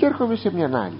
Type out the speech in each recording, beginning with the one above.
έρχομαι σε μια άλλη.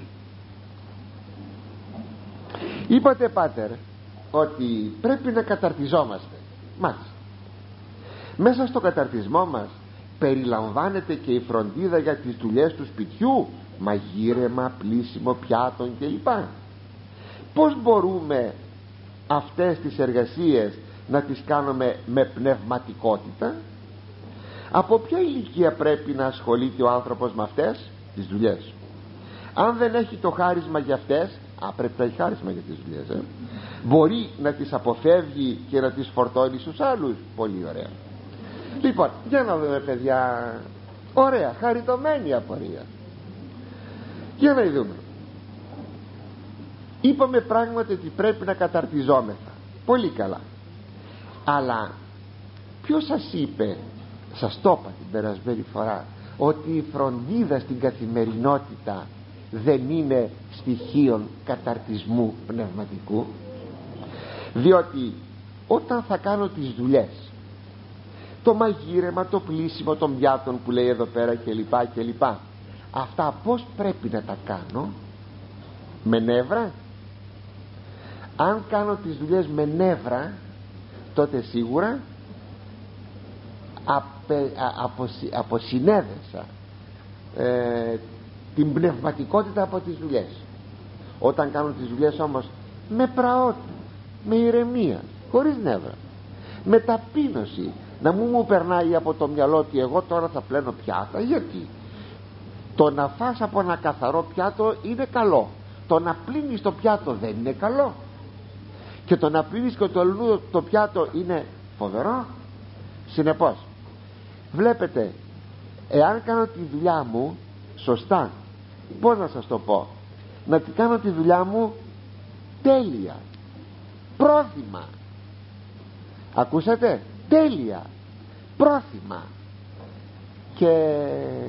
Είπατε, πάτερ, ότι πρέπει να καταρτιζόμαστε. Μάλιστα. Μέσα στο καταρτισμό μας περιλαμβάνεται και η φροντίδα για τις δουλειές του σπιτιού, μαγείρεμα, πλύσιμο πιάτων κλπ. Πώς μπορούμε αυτές τις εργασίες να τις κάνουμε με πνευματικότητα? Από ποια ηλικία πρέπει να ασχολείται ο άνθρωπος με αυτές τις δουλειές? Αν δεν έχει το χάρισμα για αυτές, πρέπει να έχει χάρισμα για τις δουλειές, μπορεί να τις αποφεύγει και να τις φορτώνει στους άλλους. Πολύ ωραία. Λοιπόν, για να δούμε, παιδιά. Ωραία, χαριτωμένη απορία. Για να δούμε. Είπαμε πράγματι ότι πρέπει να καταρτιζόμεθα. Πολύ καλά. Αλλά ποιος σας είπε, σας το είπα την περασμένη φορά, ότι η φροντίδα στην καθημερινότητα δεν είναι στοιχείων καταρτισμού πνευματικού? Διότι όταν θα κάνω τις δουλειές, το μαγείρεμα, το πλύσιμο των πιάτων που λέει εδώ πέρα κλπ, αυτά πώς πρέπει να τα κάνω? Με νεύρα? Αν κάνω τις δουλειές με νεύρα, τότε σίγουρα αποσυνέδεσα την πνευματικότητα από τις δουλειές. Όταν κάνω τις δουλειές όμως με πραότητα, με ηρεμία, χωρίς νεύρα, με ταπείνωση, να μου περνάει από το μυαλό ότι εγώ τώρα θα πλένω πιάτα. Γιατί το να φας από ένα καθαρό πιάτο είναι καλό, το να πλύνεις το πιάτο δεν είναι καλό, και το να πλύνεις και το αλλού το πιάτο είναι φοβερό. Συνεπώς βλέπετε, εάν κάνω τη δουλειά μου σωστά, πώς να σας το πω, να τη κάνω τη δουλειά μου τέλεια, πρόθυμα, ακούσατε, τέλεια, πρόθυμα και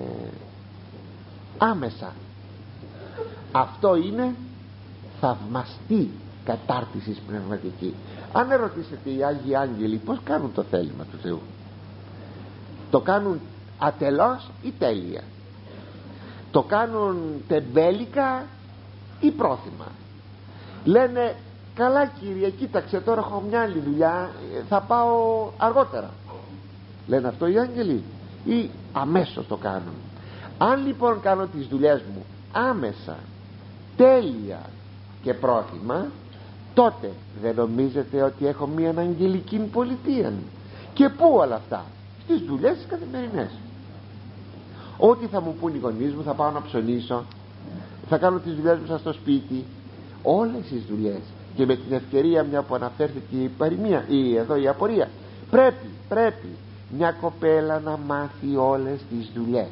άμεσα, αυτό είναι θαυμαστή κατάρτιση πνευματική. Αν ερωτήσετε οι Άγιοι Άγγελοι πώς κάνουν το θέλημα του Θεού, το κάνουν ατελώς ή τέλεια? Το κάνουν τεμπέλικα ή πρόθυμα? Λένε, καλά Κύριε, κοίταξε, τώρα έχω μια άλλη δουλειά, θα πάω αργότερα. Λένε αυτό οι άγγελοι, ή αμέσως το κάνουν? Αν λοιπόν κάνω τις δουλειές μου άμεσα, τέλεια και πρόθυμα, τότε δεν νομίζετε ότι έχω μια αγγελική πολιτεία? Και πού όλα αυτά? Στις δουλειές τις καθημερινές. Ό,τι θα μου πούν οι γονείς μου, θα πάω να ψωνίσω, θα κάνω τις δουλειές μου στο σπίτι, όλες τις δουλειές. Και με την ευκαιρία, μια που αναφέρθηκε η παροιμία, η απορία, πρέπει μια κοπέλα να μάθει όλες τις δουλειές,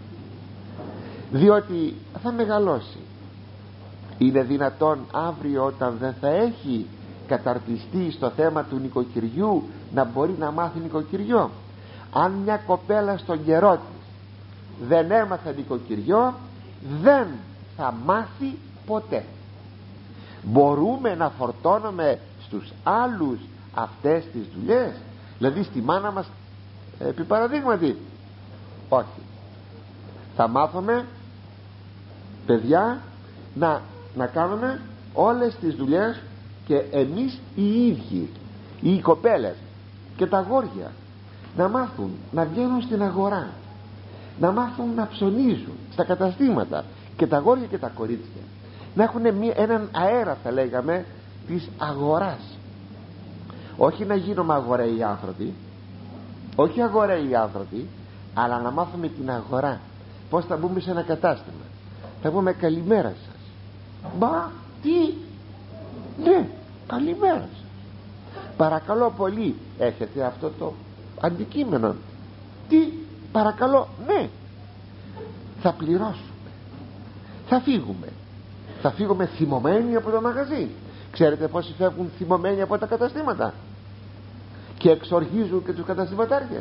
διότι θα μεγαλώσει. Είναι δυνατόν αύριο, όταν δεν θα έχει καταρτιστεί στο θέμα του νοικοκυριού, να μπορεί να μάθει νοικοκυριό? Αν μια κοπέλα στον καιρό της δεν έμαθε νοικοκυριό, δεν θα μάθει ποτέ. Μπορούμε να φορτώνουμε στους άλλους αυτές τις δουλειές? Δηλαδή στη μάνα μας, επί παραδείγματι? Όχι. Θα μάθουμε, παιδιά, να κάνουμε όλες τις δουλειές, και εμείς οι ίδιοι, οι κοπέλες και τα αγόρια, να μάθουν να βγαίνουν στην αγορά, να μάθουν να ψωνίζουν στα καταστήματα, και τα αγόρια και τα κορίτσια να έχουν έναν αέρα, θα λέγαμε, της αγοράς. Όχι να γίνουμε αγοραίοι άνθρωποι, όχι αγοραίοι άνθρωποι, αλλά να μάθουμε την αγορά. Πώς θα μπούμε σε ένα κατάστημα? Θα πούμε καλημέρα σας. Μπα, τι? Ναι, καλημέρα σας. Παρακαλώ πολύ, έχετε αυτό το αντικείμενο? Τι? Παρακαλώ, ναι. Θα πληρώσουμε, θα φύγουμε. Θα φύγουμε θυμωμένοι από το μαγαζί. Ξέρετε πόσοι φεύγουν θυμωμένοι από τα καταστήματα και εξοργίζουν και τους καταστηματάρχες?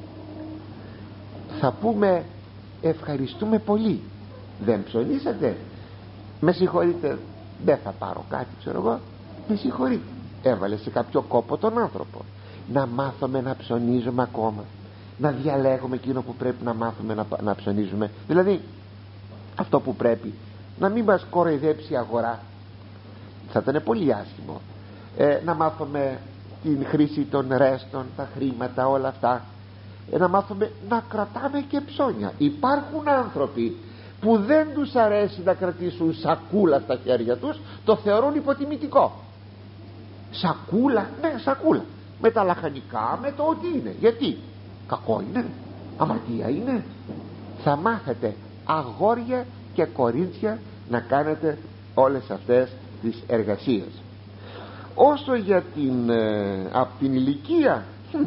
Θα πούμε, ευχαριστούμε πολύ, δεν ψωνίσατε? Με συγχωρείτε, δεν θα πάρω κάτι, ξέρω εγώ. Με συγχωρείτε, έβαλε σε κάποιο κόπο τον άνθρωπο. Να μάθουμε να ψωνίζουμε ακόμα, να διαλέγουμε εκείνο που πρέπει να μάθουμε να ψωνίζουμε. Δηλαδή αυτό που πρέπει, να μην μας κοροϊδέψει η αγορά. Θα ήταν πολύ άσχημο να μάθουμε την χρήση των ρέστων, τα χρήματα, όλα αυτά, να μάθουμε να κρατάμε και ψώνια. Υπάρχουν άνθρωποι που δεν τους αρέσει να κρατήσουν σακούλα στα χέρια τους, το θεωρούν υποτιμητικό. Σακούλα, ναι, σακούλα, με τα λαχανικά, με το ό,τι είναι. Γιατί? Κακό είναι? Αμαρτία είναι? Θα μάθετε, αγόρια και κορίτσια, να κάνετε όλες αυτές τις εργασίες. Όσο για από την ηλικία,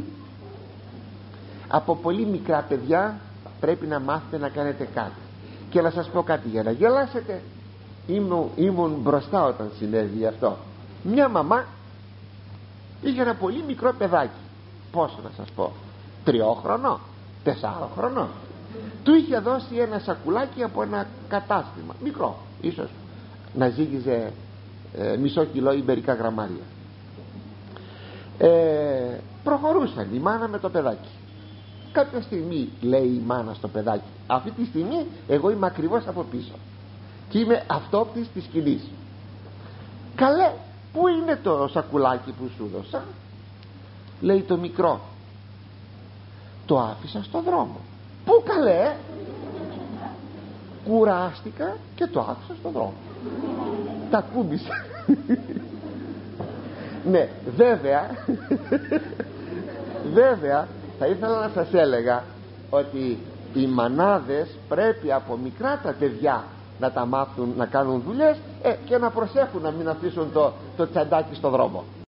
από πολύ μικρά παιδιά πρέπει να μάθετε να κάνετε κάτι. Και να σας πω κάτι για να γελάσετε. Ήμουν μπροστά όταν συνέβη αυτό. Μια μαμά είχε ένα πολύ μικρό παιδάκι, πόσο να σας πω, 3 χρονών, 4 χρονών. Του είχε δώσει ένα σακουλάκι από ένα κατάστημα μικρό, ίσως να ζύγιζε μισό κιλό ή μερικά γραμμάρια. Προχωρούσαν η μάνα με το παιδάκι. Κάποια στιγμή λέει η μάνα στο παιδάκι, αυτή τη στιγμή εγώ είμαι ακριβώς από πίσω και είμαι αυτόπτης της σκηνής. Καλέ, πού είναι το σακουλάκι που σου δώσα? Λέει το μικρό, το άφησα στο δρόμο. Πού καλέ? Κουράστηκα και το άφησα στο δρόμο. Τα κούμπησα. Ναι, βέβαια θα ήθελα να σας έλεγα ότι οι μανάδες πρέπει από μικρά τα παιδιά να τα μάθουν να κάνουν δουλειές και να προσέχουν να μην αφήσουν το τσαντάκι στο δρόμο.